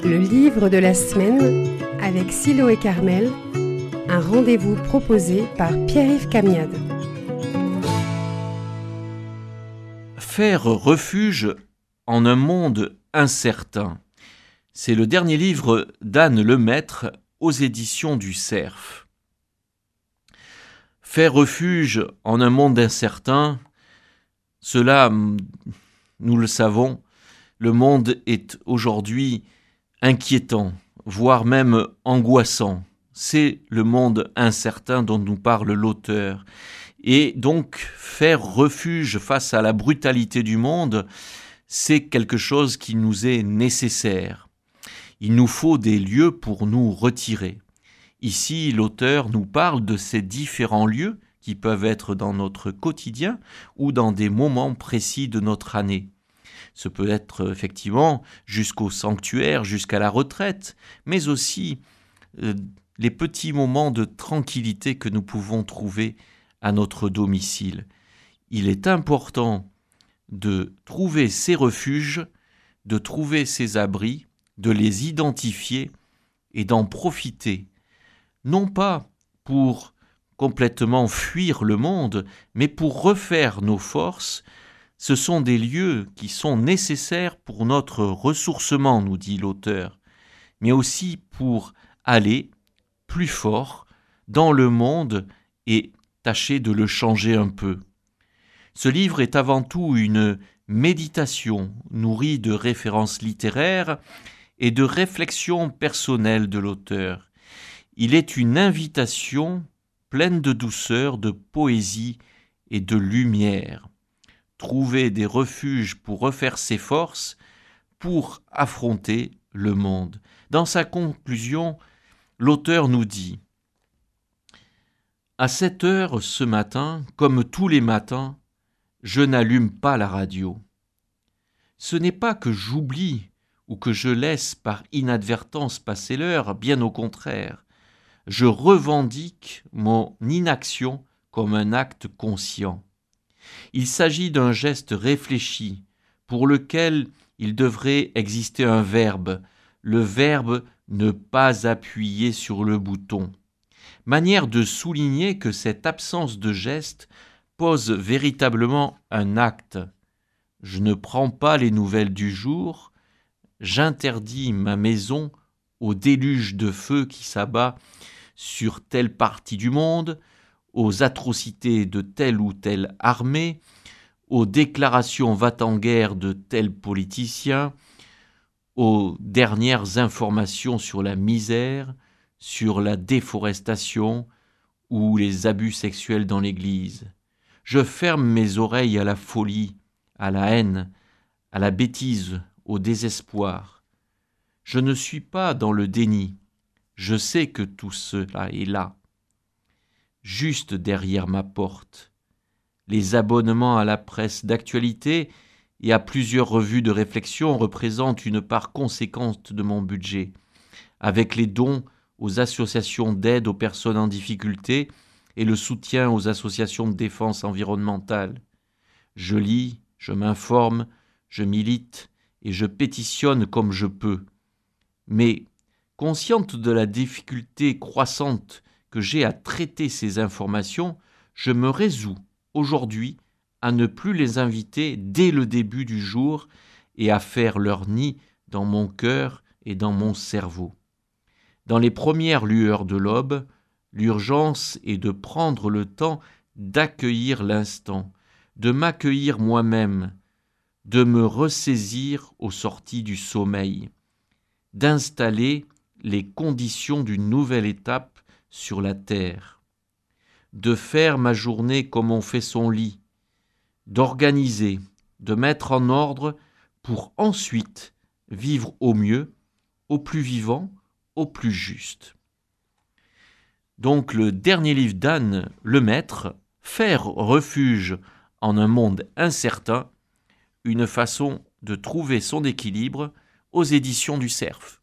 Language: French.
Le livre de la semaine avec Siloé Carmel, un rendez-vous proposé par Pierre-Yves Camiade. Faire refuge en un monde incertain. C'est le dernier livre d'Anne Lemaître aux éditions du Cerf. Faire refuge en un monde incertain, cela, nous le savons, le monde est aujourd'hui inquiétant, voire même angoissant. C'est le monde incertain dont nous parle l'auteur. Et donc, faire refuge face à la brutalité du monde, c'est quelque chose qui nous est nécessaire. Il nous faut des lieux pour nous retirer. Ici, l'auteur nous parle de ces différents lieux qui peuvent être dans notre quotidien ou dans des moments précis de notre année. Ce peut être effectivement jusqu'au sanctuaire, jusqu'à la retraite, mais aussi les petits moments de tranquillité que nous pouvons trouver à notre domicile. Il est important de trouver ces refuges, de trouver ces abris, de les identifier et d'en profiter, non pas pour complètement fuir le monde, mais pour refaire nos forces. Ce sont des lieux qui sont nécessaires pour notre ressourcement, nous dit l'auteur, mais aussi pour aller plus fort dans le monde et tâcher de le changer un peu. Ce livre est avant tout une méditation nourrie de références littéraires et de réflexions personnelles de l'auteur. Il est une invitation pleine de douceur, de poésie et de lumière. Trouver des refuges pour refaire ses forces, pour affronter le monde. Dans sa conclusion, l'auteur nous dit « À 7 heures ce matin, comme tous les matins, je n'allume pas la radio. Ce n'est pas que j'oublie ou que je laisse par inadvertance passer l'heure, bien au contraire. Je revendique mon inaction comme un acte conscient. Il s'agit d'un geste réfléchi, pour lequel il devrait exister un verbe, le verbe « ne pas appuyer sur le bouton ». Manière de souligner que cette absence de geste pose véritablement un acte. Je ne prends pas les nouvelles du jour, j'interdis ma maison au déluge de feu qui s'abat sur telle partie du monde, aux atrocités de telle ou telle armée, aux déclarations va-t-en-guerre de tel politicien, aux dernières informations sur la misère, sur la déforestation ou les abus sexuels dans l'Église. Je ferme mes oreilles à la folie, à la haine, à la bêtise, au désespoir. Je ne suis pas dans le déni. Je sais que tout cela est là, juste derrière ma porte. Les abonnements à la presse d'actualité et à plusieurs revues de réflexion représentent une part conséquente de mon budget, avec les dons aux associations d'aide aux personnes en difficulté et le soutien aux associations de défense environnementale. Je lis, je m'informe, je milite et je pétitionne comme je peux. Mais, consciente de la difficulté croissante que j'ai à traiter ces informations, je me résous aujourd'hui à ne plus les inviter dès le début du jour et à faire leur nid dans mon cœur et dans mon cerveau. Dans les premières lueurs de l'aube, l'urgence est de prendre le temps d'accueillir l'instant, de m'accueillir moi-même, de me ressaisir aux sorties du sommeil, d'installer les conditions d'une nouvelle étape sur la terre, de faire ma journée comme on fait son lit, d'organiser, de mettre en ordre pour ensuite vivre au mieux, au plus vivant, au plus juste. Donc le dernier livre d'Anne Lemaître, Faire refuge en un monde incertain, une façon de trouver son équilibre aux éditions du Cerf.